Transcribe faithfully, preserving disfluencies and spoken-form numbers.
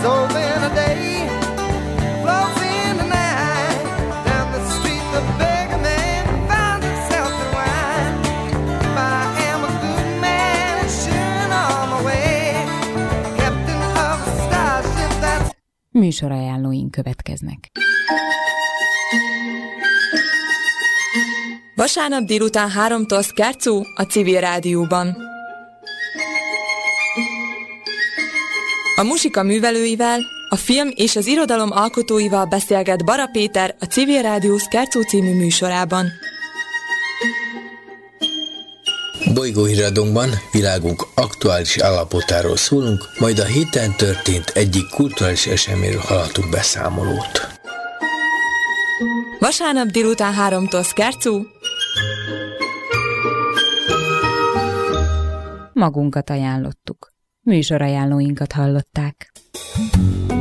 over in a day, flows in the night, down the street the beggar man finds himself in wine. If I am a good man and sure on my way, captain of a starship that's... Műsorajánlóink következnek. Vasárnap délután háromtól Szkárcú a Civil Rádióban. A muzsika művelőivel, a film és az irodalom alkotóival beszélget Bara Péter a Civil Rádió Szkárcú című műsorában. Bolygóhíradónkban világunk aktuális állapotáról szólunk, majd a héten történt egyik kulturális eseményről hallhatunk beszámolót. Vasárnap délután háromtól Szkárcú. Magunkat ajánlottuk. Műsorajánlóinkat hallották.